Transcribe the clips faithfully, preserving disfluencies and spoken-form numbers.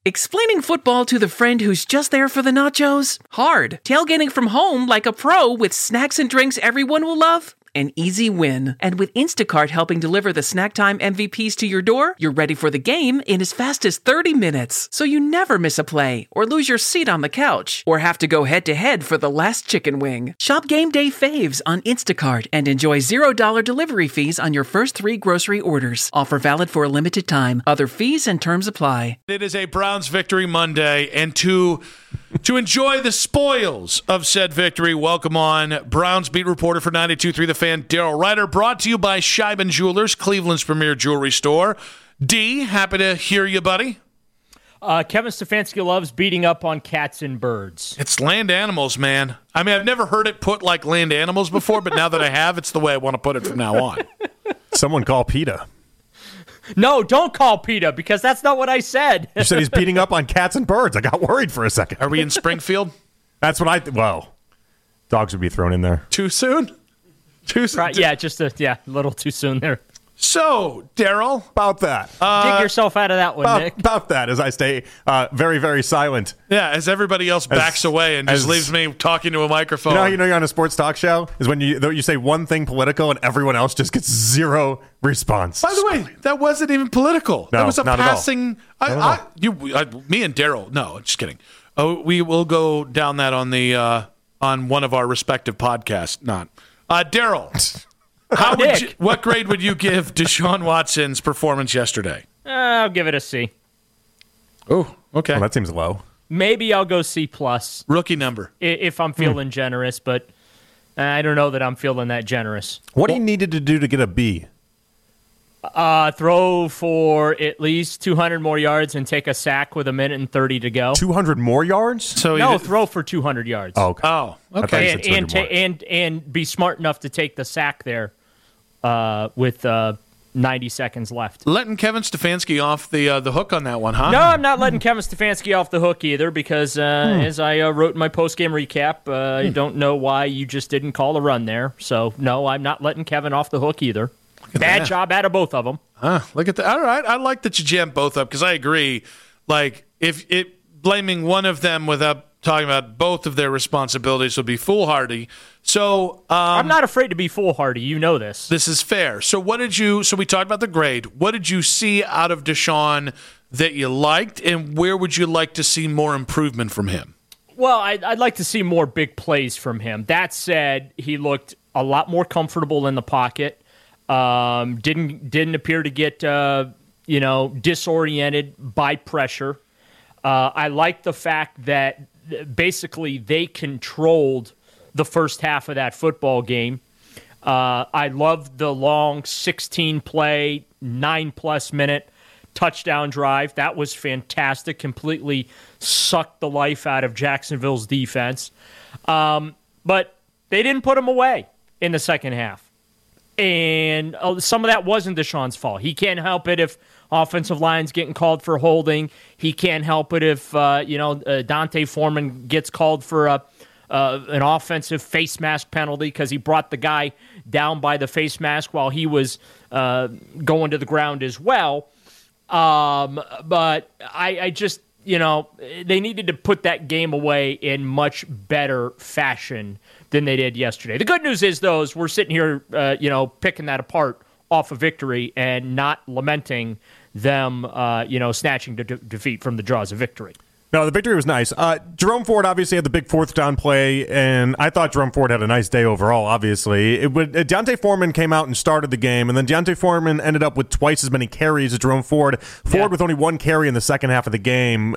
Explaining football to the friend who's just there for the nachos? Hard. Tailgating from home like a pro with snacks and drinks everyone will love? An easy win. And with Instacart helping deliver the snack time M V Ps to your door, you're ready for the game in as fast as thirty minutes. So you never miss a play, or lose your seat on the couch, or have to go head-to-head for the last chicken wing. Shop Game Day Faves on Instacart and enjoy zero dollars delivery fees on your first three grocery orders. Offer valid for a limited time. Other fees and terms apply. It is a Browns Victory Monday, and to... To enjoy the spoils of said victory, welcome on Browns beat reporter for ninety-two point three The Fan, Daryl Ryder, brought to you by Scheiben Jewelers, Cleveland's premier jewelry store. D, happy to hear you, buddy. Uh, Kevin Stefanski loves beating up on cats and birds. It's land animals, man. I mean, I've never heard it put like land animals before, but now that I have, it's the way I want to put it from now on. Someone call PETA. No, don't call PETA, because that's not what I said. You said he's beating up on cats and birds. I got worried for a second. Are we in Springfield? That's what I... Th- well, dogs would be thrown in there. Too soon? Too soon? Right, yeah, just a yeah, a little too soon there. So, Daryl. About that. Uh, Dig yourself out of that one, about, Nick. About that, as I stay uh, very, very silent. Yeah, as everybody else backs as, away and just as, leaves me talking to a microphone. You know how you know you're on a sports talk show? Is when you you say one thing political and everyone else just gets zero response. By the way, that wasn't even political. No, that was a not passing. At all. I, I, you, I, me and Daryl. No, just kidding. Oh, we will go down that on the uh, on one of our respective podcasts. Not uh, Daryl. How would you, what grade would you give Deshaun Watson's performance yesterday? Uh, I'll give it a C. Oh, okay. Well, that seems low. Maybe I'll go C plus. Rookie number. If I'm feeling hmm. generous, but I don't know that I'm feeling that generous. What well, he needed to do to get a B? Uh, throw for at least two hundred more yards and take a sack with a minute and thirty to go. two hundred more yards? So no, did... throw for two hundred yards. Oh, okay. Oh, okay. And and, ta- and and be smart enough to take the sack there uh, with uh, ninety seconds left. Letting Kevin Stefanski off the uh, the hook on that one, huh? No, I'm not letting Kevin Stefanski off the hook either, because uh, hmm. as I uh, wrote in my post-game recap, uh, hmm. I don't know why you just didn't call a run there. So, no, I'm not letting Kevin off the hook either. Bad that. job out of both of them. Huh, look at that. All right. I like that you jammed both up, because I agree. Like, if it blaming one of them without talking about both of their responsibilities would be foolhardy. So um, I'm not afraid to be foolhardy. You know this. This is fair. So what did you? So we talked about the grade. What did you see out of Deshaun that you liked, and where would you like to see more improvement from him? Well, I'd, I'd like to see more big plays from him. That said, he looked a lot more comfortable in the pocket. Um, didn't didn't appear to get uh, you know disoriented by pressure. Uh, I like the fact that basically they controlled the first half of that football game. Uh, I loved the long sixteen play, nine plus minute touchdown drive. That was fantastic. Completely sucked the life out of Jacksonville's defense. Um, but they didn't put him away in the second half. And uh, some of that wasn't Deshaun's fault. He can't help it if offensive line's getting called for holding. He can't help it if uh, you know uh, Dante Foreman gets called for a, uh, an offensive face mask penalty because he brought the guy down by the face mask while he was uh, going to the ground as well. Um, but I, I just, you know, they needed to put that game away in much better fashion than they did yesterday. The good news is, though, is we're sitting here, uh, you know, picking that apart off of victory and not lamenting them, uh, you know, snatching de- defeat from the jaws of victory. No, the victory was nice. Uh, Jerome Ford obviously had the big fourth down play, and I thought Jerome Ford had a nice day overall, obviously. It would, uh, Deontay Foreman came out and started the game, and then Deontay Foreman ended up with twice as many carries as Jerome Ford. Ford yeah. with only one carry in the second half of the game.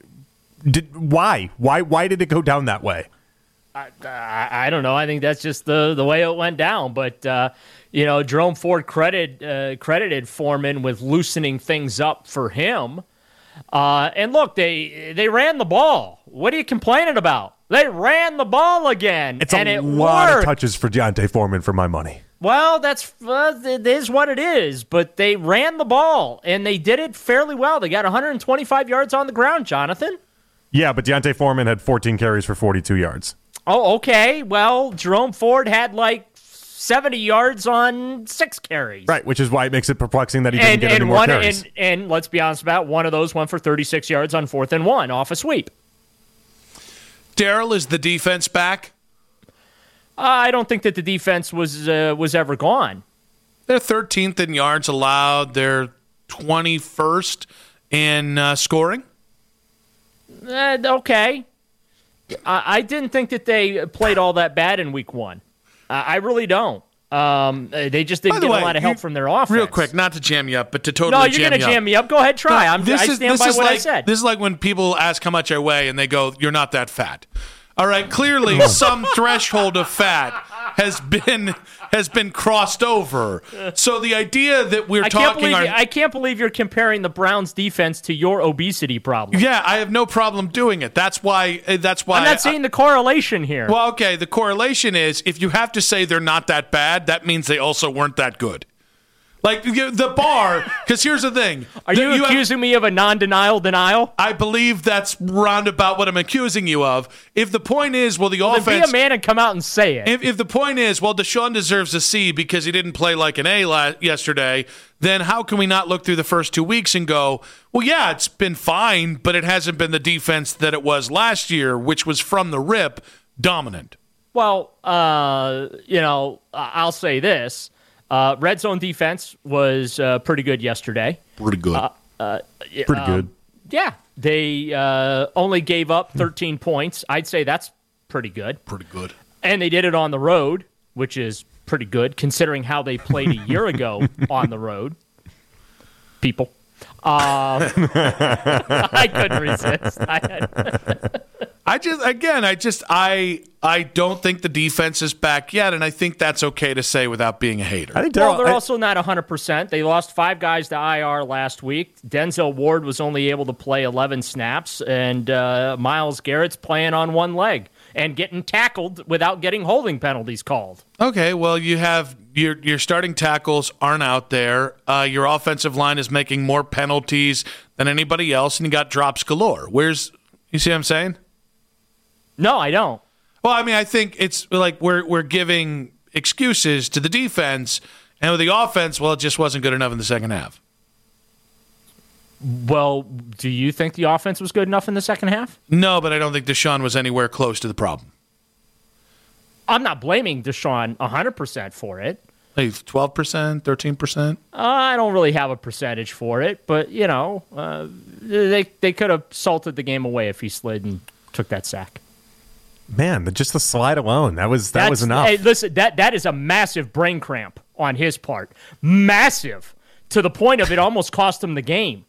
Did, why? Why Why did it go down that way? I, I, I don't know. I think that's just the, the way it went down. But, uh, you know, Jerome Ford credit, uh, credited Foreman with loosening things up for him. Uh, and look, they they ran the ball. What are you complaining about? They ran the ball again. It's and a it lot worked. of touches for Deontay Foreman for my money. Well, that's uh, it is what it is. But they ran the ball, and they did it fairly well. They got one hundred twenty-five yards on the ground, Jonathan. Yeah, but Deontay Foreman had fourteen carries for forty-two yards. Oh, okay. Well, Jerome Ford had like seventy yards on six carries. Right, which is why it makes it perplexing that he didn't and, get and any more one, carries. And, and let's be honest about it, one of those went for thirty-six yards on fourth and one off a sweep. Daryl, is the defense back? Uh, I don't think that the defense was uh, was ever gone. They're thirteenth in yards allowed. They're twenty-first in uh, scoring. Uh, okay. I, I didn't think that they played all that bad in week one. Uh, I really don't. Um, they just didn't the get way, a lot of help you, from their offense. Real quick, not to jam you up, but to totally no, you're jam gonna you up. jam me up. Go ahead, try. No, I'm, this I is, stand this by is what like, I said. This is like when people ask how much I weigh and they go, "You're not that fat." All right, clearly some threshold of fat has been has been crossed over. So the idea that we're I talking, can't believe our, you, I can't believe you're comparing the Browns' defense to your obesity problem. yeah, I have no problem doing it. That's why. That's why I'm not seeing the correlation here. Well, okay, the correlation is if you have to say they're not that bad, that means they also weren't that good. Like the bar, because here's the thing. Are you, you accusing have, me of a non-denial denial? I believe that's roundabout what I'm accusing you of. If the point is, well, the Then offense. be a man and come out and say it. If, if the point is, well, Deshaun deserves a C because he didn't play like an A la- yesterday, then how can we not look through the first two weeks and go, well, yeah, it's been fine, but it hasn't been the defense that it was last year, which was from the rip dominant. Well, uh, you know, I'll say this. Uh, red zone defense was uh, pretty good yesterday. Pretty good. Uh, uh, Pretty um, good. Yeah. They uh, only gave up thirteen points. I'd say that's pretty good. Pretty good. And they did it on the road, which is pretty good considering how they played a year ago on the road. People. Um, I couldn't resist. I had I just again, I just I I don't think the defense is back yet, and I think that's okay to say without being a hater. I think Well, Daryl. they're I- also not one hundred percent. They lost five guys to I R last week. Denzel Ward was only able to play eleven snaps, and uh, Myles Garrett's playing on one leg and getting tackled without getting holding penalties called. Okay, well, you have your your starting tackles aren't out there. Uh, your offensive line is making more penalties than anybody else, and you got drops galore. Where's you see what I'm saying? No, I don't. Well, I mean, I think it's like we're we're giving excuses to the defense, and with the offense, well, it just wasn't good enough in the second half. Well, do you think the offense was good enough in the second half? No, but I don't think Deshaun was anywhere close to the problem. I'm not blaming Deshaun one hundred percent for it. Like twelve percent, thirteen percent? Uh, I don't really have a percentage for it, but, you know, uh, they, they could have salted the game away if he slid and took that sack. Man, just the slide alone, that was that That's, was enough. Hey, listen, that that is a massive brain cramp on his part. Massive. To the point of it almost cost him the game.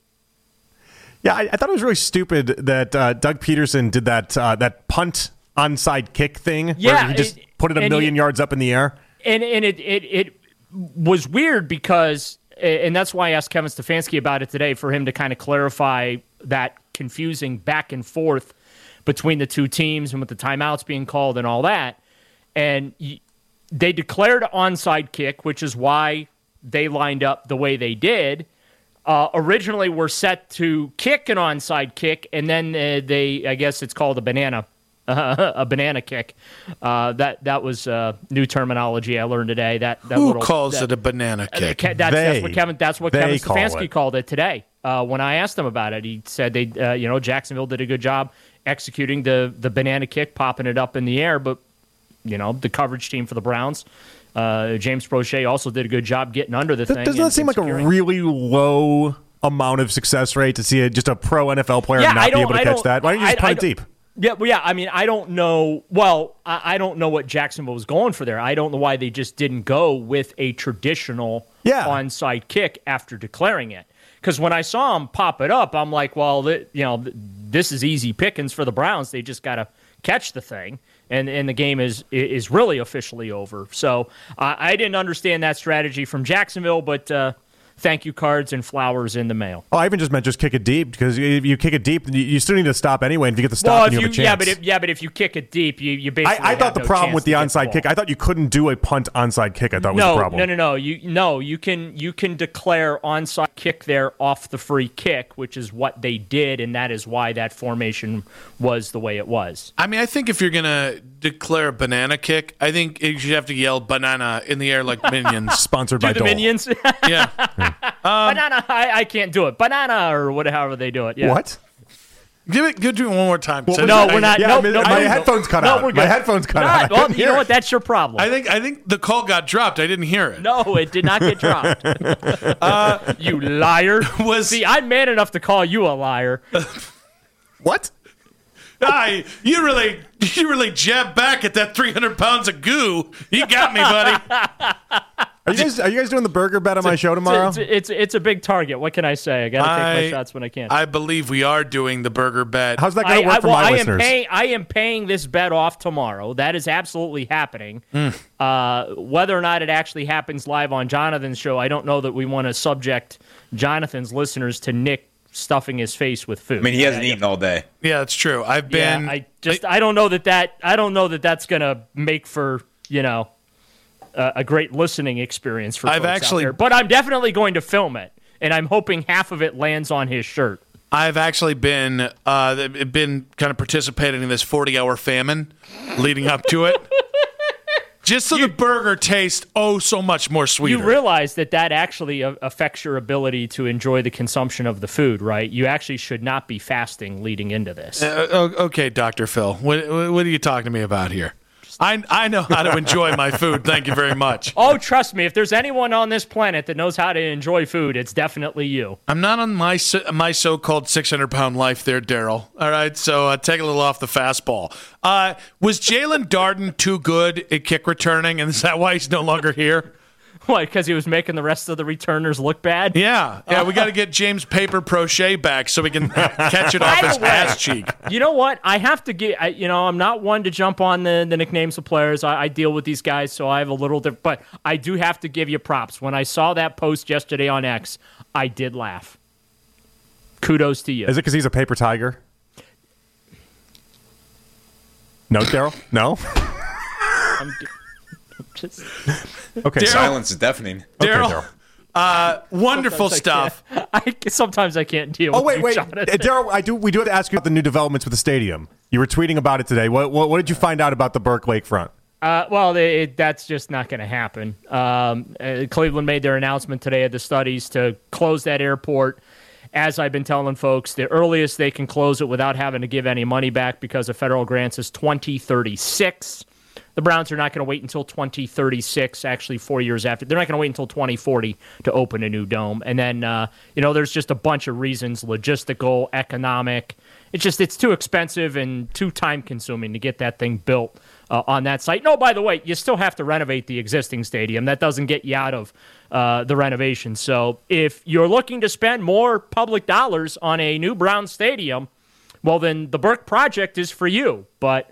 Yeah, I, I thought it was really stupid that uh, Doug Peterson did that uh, that punt onside kick thing Yeah, where he just it- put it a and million he- yards up in the air. And and it, it it was weird because, and that's why I asked Kevin Stefanski about it today, for him to kind of clarify that confusing back and forth between the two teams and with the timeouts being called and all that. And they declared onside kick, which is why they lined up the way they did. Uh, originally were set to kick an onside kick, and then uh, they, I guess it's called a banana, uh, a banana kick. Uh, that that was uh, new terminology I learned today. That, that Who little, calls that, it a banana uh, kick? Ke- that's, They- that's what Kevin. That's what they Kevin call Stefanski it. called it today. Uh, when I asked him about it, he said they, uh, you know, Jacksonville did a good job executing the the banana kick, popping it up in the air. But you know, the coverage team for the Browns, uh, James Prochet also did a good job getting under the Th- thing. Doesn't and- that seem and like securing. a really low amount of success rate to see a, just a pro N F L player Yeah, not I be don't- able to I catch don't- that? Why don't you just I- I punt it don't- deep? Yeah, well, yeah. I mean, I don't know. Well, I, I don't know what Jacksonville was going for there. I don't know why they just didn't go with a traditional Yeah. onside kick after declaring it. Because when I saw him pop it up, I'm like, well, th- you know, th- this is easy pickings for the Browns. They just got to catch the thing, and and the game is is really officially over. So uh, I didn't understand that strategy from Jacksonville, but uh, thank you cards and flowers in the mail. Oh, I even just meant just kick it deep because if you kick it deep, you, you still need to stop anyway. And if you get the stop, Well, then if you you, have a chance. yeah, but if, yeah, but if you kick it deep, you you basically. I, I thought have the no problem chance with the to get onside ball. kick, I thought you couldn't do a punt onside kick. I thought was no, the problem. No, no, no. You no, you can you can declare onside kick there off the free kick, which is what they did, and that is why that formation was the way it was. I mean, I think if you're going to declare a banana kick, I think you should have to yell banana in the air like Minions. Sponsored Do by the Dole. Minions. Yeah. Banana. I, I can't do it. Banana or whatever however they do it. Yeah. What? Give it, give it one more time. Well, So No, I- we're not. Yeah, no, I mean, no, my no, headphones cut no, out. We're good. My headphones cut We're out. I not. Well, couldn't you hear know it. what? That's your problem. I think I think the call got dropped. I didn't hear it. No, it did not get dropped. uh, you liar. Was- See, I'm man enough to call you a liar. What? I, you really, you really jabbed back at that three hundred pounds of goo. You got me, buddy. Are you guys are you guys doing the burger bet on my show tomorrow? It's, it's, it's, it's a big target. What can I say? I got to take I- my shots when I can. I believe we are doing the burger bet. How's that going I, to work I, for well, my I listeners? am paying. I am paying this bet off tomorrow. That is absolutely happening. Mm. Uh, whether or not it actually happens live on Jonathan's show, I don't know that we want to subject Jonathan's listeners to Nick stuffing his face with food. I mean, he hasn't eaten all day. Yeah, that's true. I've Yeah, been. I just I don't know that that I don't know that that's gonna make for you know a, a great listening experience for. I've folks out actually- there. But I'm definitely going to film it, and I'm hoping half of it lands on his shirt. I've actually been uh, been kind of participating in this forty-hour famine leading up to it, just so the burger tastes oh so much more sweeter. You realize that that actually a- affects your ability to enjoy the consumption of the food, right? You actually should not be fasting leading into this. Uh, o- okay, Doctor Phil, what, what are you talking to me about here? I I know how to enjoy my food. Thank you very much. Oh, trust me, if there's anyone on this planet that knows how to enjoy food, it's definitely you. I'm not on my so- my so-called six hundred pound life there, Daryl. All right, so uh, take a little off the fastball. Uh, was Jalen Darden too good at kick returning, and is that why he's no longer here? What, because he was making the rest of the returners look bad? Yeah, yeah, we got to get James Paper Prochet back so we can catch it off By the his way- ass cheek. You know what? I have to get. I, you know, I'm not one to jump on the, the nicknames of players. I, I deal with these guys, so I have a little different. But I do have to give you props. When I saw that post yesterday on X, I did laugh. Kudos to you. Is it because he's a paper tiger? No, Daryl? No? I'm, I'm just, Okay. Daryl- Silence is deafening. Okay, Daryl, Daryl. uh, wonderful stuff. I, sometimes I can't deal Oh, with wait, you, wait. Jonathan. Uh, Daryl, I do. We do have to ask you about the new developments with the stadium. You were tweeting about it today. What, what, what did you find out about the Burke Lakefront? Uh, well, they, it, that's just not going to happen. Um, uh, Cleveland made their announcement today of the studies to close that airport. As I've been telling folks, the earliest they can close it without having to give any money back because of federal grants is twenty thirty-six. The Browns are not going to wait until twenty thirty-six, actually four years after. They're not going to wait until twenty forty to open a new dome. And then, uh, you know, there's just a bunch of reasons, logistical, economic. It's just, it's too expensive and too time-consuming to get that thing built uh, on that site. No, by the way, you still have to renovate the existing stadium. That doesn't get you out of uh, the renovation. So if you're looking to spend more public dollars on a new Brown stadium, well, then the Burke project is for you. But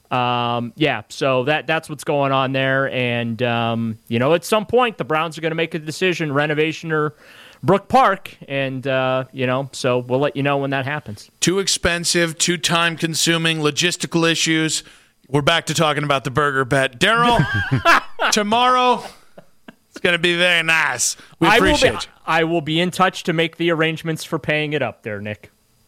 Um, yeah, so that that's what's going on there. And, um, you know, at some point, the Browns are going to make a decision, renovation or Brook Park. And, uh, you know, so we'll let you know when that happens. Too expensive, too time-consuming, logistical issues. We're back to talking about the burger bet. Daryl, tomorrow, it's going to be very nice. We I will, appreciate be, you. I will be in touch to make the arrangements for paying it up there, Nick.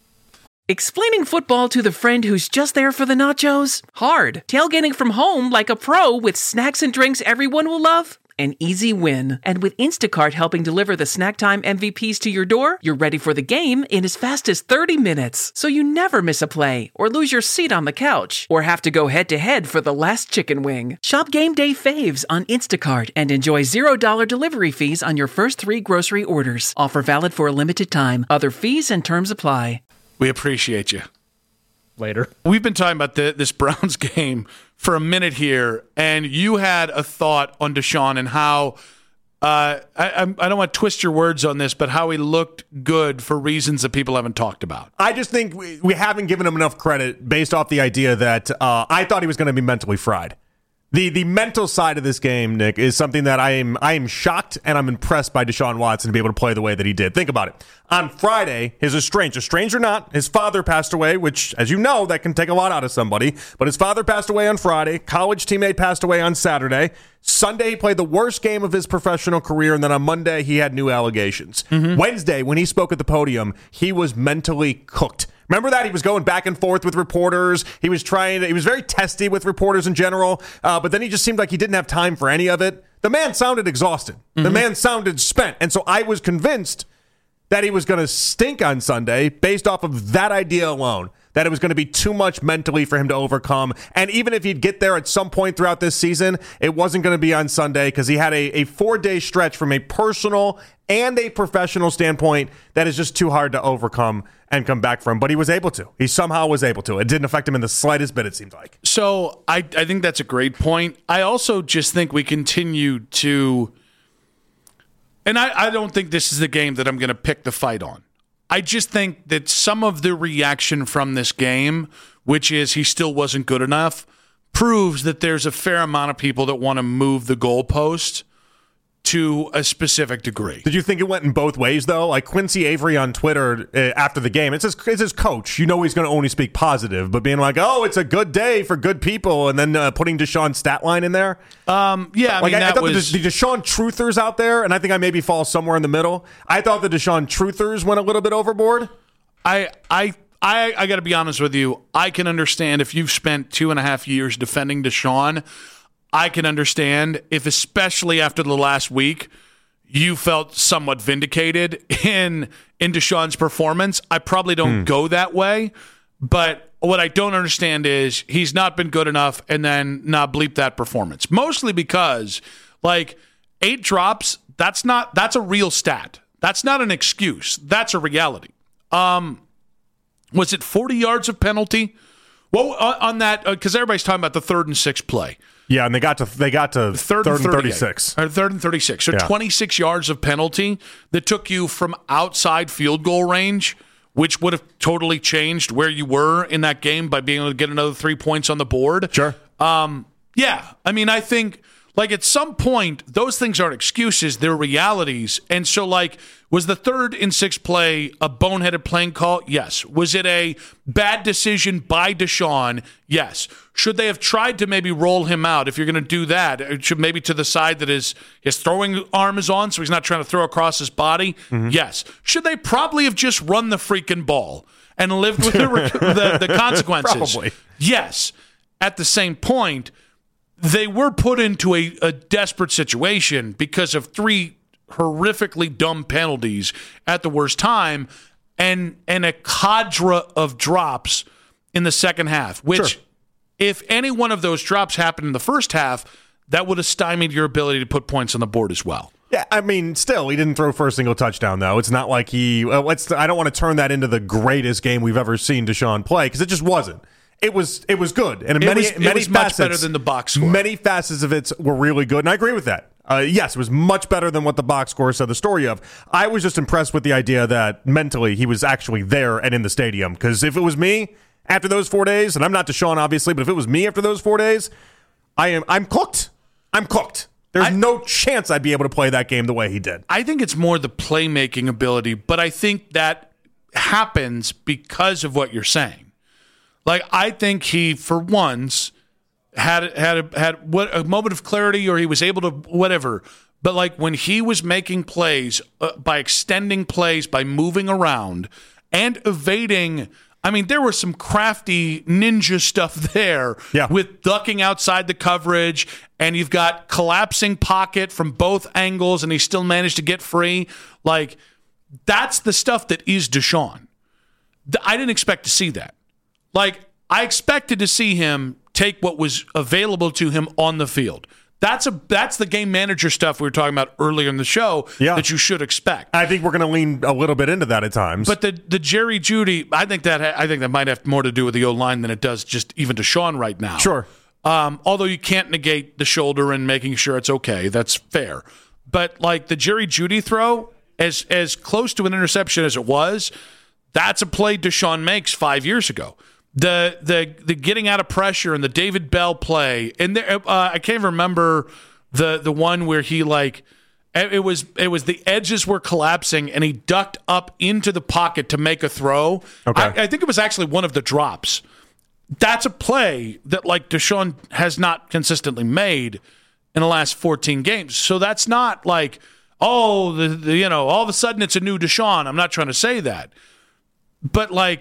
Explaining football to the friend who's just there for the nachos? Hard. Tailgating from home like a pro with snacks and drinks everyone will love? An easy win. And with Instacart helping deliver the snack time M V Ps to your door, you're ready for the game in as fast as thirty minutes. So you never miss a play, or lose your seat on the couch, or have to go head-to-head for the last chicken wing. Shop Game Day Faves on Instacart and enjoy zero dollars delivery fees on your first three grocery orders. Offer valid for a limited time. Other fees and terms apply. We appreciate you. Later. We've been talking about the, this Browns game for a minute here, and you had a thought on Deshaun and how uh, I, I don't want to twist your words on this, but how he looked good for reasons that people haven't talked about. I just think we, we haven't given him enough credit based off the idea that uh, I thought he was going to be mentally fried. The the mental side of this game, Nick, is something that I am I am shocked and I'm impressed by Deshaun Watson to be able to play the way that he did. Think about it. On Friday, his estranged, estranged or not, his father passed away, which, as you know, that can take a lot out of somebody. But his father passed away on Friday. College teammate passed away on Saturday. Sunday, he played the worst game of his professional career, and then on Monday, he had new allegations. Mm-hmm. Wednesday, when he spoke at the podium, he was mentally cooked Remember that? He was going back and forth with reporters. He was trying to, he was very testy with reporters in general, uh, but then he just seemed like he didn't have time for any of it. The man sounded exhausted. Mm-hmm. The man sounded spent. And so I was convinced that he was going to stink on Sunday based off of that idea alone, that it was going to be too much mentally for him to overcome. And even if he'd get there at some point throughout this season, it wasn't going to be on Sunday because he had a, a four-day stretch from a personal and a professional standpoint that is just too hard to overcome and come back from. But he was able to. He somehow was able to. It didn't affect him in the slightest bit, it seems like. So I, I think that's a great point. I also just think we continue to, and I, I don't think this is the game that I'm going to pick the fight on. I just think that some of the reaction from this game, which is he still wasn't good enough, proves that there's a fair amount of people that want to move the goalpost to a specific degree. Did you think it went in both ways, though? Like Quincy Avery on Twitter uh, after the game, it's his, it's his coach. You know he's going to only speak positive, but being like, oh, it's a good day for good people, and then uh, putting Deshaun's stat line in there. Um, yeah, I like, mean, I, that I thought was... the, the Deshaun truthers out there, and I think I maybe fall somewhere in the middle. I thought the Deshaun truthers went a little bit overboard. I, I, I, I got to be honest with you. I can understand if you've spent two and a half years defending Deshaun. I can understand if, especially after the last week, you felt somewhat vindicated in in Deshaun's performance. I probably don't hmm. go that way, but what I don't understand is he's not been good enough and then not bleep that performance. Mostly because, like, eight drops, that's not that's a real stat. That's not an excuse. That's a reality. Um, was it forty yards of penalty? Well, on that, because uh, everybody's talking about the third and sixth play. Yeah, and they got to they got to third, third and thirty-six. Or third and thirty-six. So yeah. twenty-six yards of penalty that took you from outside field goal range, which would have totally changed where you were in that game by being able to get another three points on the board. Sure. Um, yeah, I mean, I think, like, at some point, those things aren't excuses, they're realities. And so, like, was the third and sixth play a boneheaded playing call? Yes. Was it a bad decision by Deshaun? Yes. Should they have tried to maybe roll him out? If you're going to do that, it should maybe to the side that his, his throwing arm is on so he's not trying to throw across his body? Mm-hmm. Yes. Should they probably have just run the freaking ball and lived with the, the, the consequences? Probably. Yes. At the same point, they were put into a, a desperate situation because of three horrifically dumb penalties at the worst time and and a cadre of drops in the second half, which sure. if any one of those drops happened in the first half, that would have stymied your ability to put points on the board as well. Yeah, I mean, still, he didn't throw for a single touchdown, though. It's not like he uh, – let's. I don't want to turn that into the greatest game we've ever seen Deshaun play because it just wasn't. It was it was good, and it many was, it many was facets, much better than the box score. Many facets of it were really good, and I agree with that. Uh, yes, it was much better than what the box score said the story of. I was just impressed with the idea that mentally he was actually there and in the stadium. Because if it was me after those four days, and I'm not Deshaun obviously, but if it was me after those four days, I am I'm cooked. I'm cooked. There's I, no chance I'd be able to play that game the way he did. I think it's more the playmaking ability, but I think that happens because of what you're saying. Like, I think he, for once, had had a, had what a moment of clarity, or he was able to whatever. But like when he was making plays uh, by extending plays, by moving around and evading. I mean, there was some crafty ninja stuff there yeah. with ducking outside the coverage, and you've got collapsing pocket from both angles, and he still managed to get free. Like, that's the stuff that is Deshaun. I didn't expect to see that. Like, I expected to see him take what was available to him on the field. That's a that's the game manager stuff we were talking about earlier in the show yeah. that you should expect. I think we're going to lean a little bit into that at times. But the the Jerry Jeudy, I think that I think that might have more to do with the O-line than it does just even Deshaun right now. Sure. Um, although you can't negate the shoulder and making sure it's okay. That's fair. But like the Jerry Jeudy throw, as as close to an interception as it was, that's a play Deshaun makes five years ago. The the the getting out of pressure and the David Bell play, and there, uh, I can't remember the the one where he like it was it was the edges were collapsing and he ducked up into the pocket to make a throw. Okay. I, I think it was actually one of the drops. That's a play that like Deshaun has not consistently made in the last fourteen games. So that's not like oh the, the you know all of a sudden it's a new Deshaun. I'm not trying to say that, but like.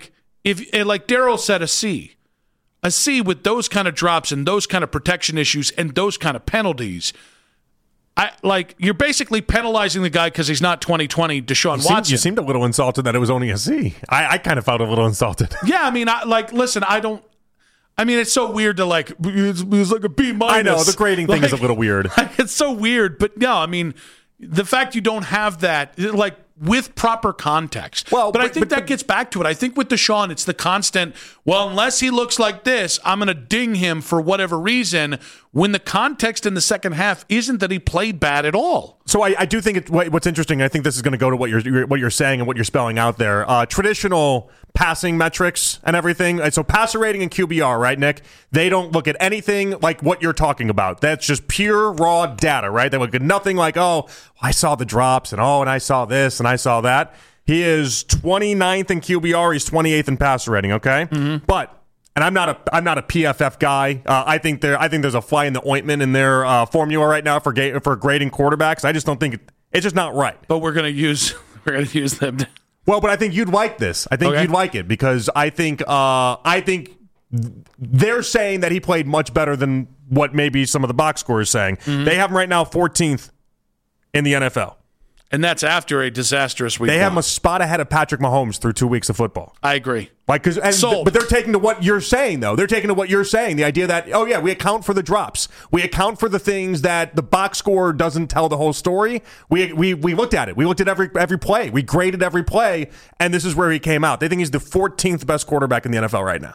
if like Daryl said, a C, a C with those kind of drops and those kind of protection issues and those kind of penalties. I like you're basically penalizing the guy because he's not twenty twenty Deshaun You seemed, Watson. you seemed a little insulted that it was only a C. I, I kind of felt a little insulted. Yeah, I mean, I, like, listen, I don't. I mean, it's so weird to like. It's, it's like a B minus. I know the grading thing like, is a little weird. It's so weird, but no, I mean, the fact you don't have that, like, with proper context. Well, but, I but- think but- that but- gets back to it. I think with Deshaun, it's the constant. Well, unless he looks like this, I'm going to ding him for whatever reason. When the context in the second half isn't that he played bad at all. So I, I do think it, what, what's interesting. I think this is going to go to what you're what you're saying and what you're spelling out there. Uh, traditional passing metrics and everything. So passer rating and Q B R, right, Nick? They don't look at anything like what you're talking about. That's just pure raw data, right? They look at nothing like, oh, I saw the drops and oh, and I saw this and I saw that. He is twenty-ninth in Q B R. He's twenty-eighth in passer rating. Okay, mm-hmm. but. And I'm not a I'm not a P F F guy. Uh, I think there I think there's a fly in the ointment in their uh, formula right now for ga- for grading quarterbacks. I just don't think it, it's just not right. But we're going to use we're going to use them. To- well, but I think you'd like this. I think okay. you'd like it because I think uh, I think they're saying that he played much better than what maybe some of the box score is saying. Mm-hmm. They have him right now fourteenth in the N F L. And that's after a disastrous week. They have one. him a spot ahead of Patrick Mahomes through two weeks of football. I agree. Like, cause, and, Sold. But they're taking to what you're saying, though. They're taking to what you're saying. The idea that, oh, yeah, we account for the drops. We account for the things that the box score doesn't tell the whole story. We we we looked at it. We looked at every every play. We graded every play, and this is where he came out. They think he's the fourteenth best quarterback in the N F L right now.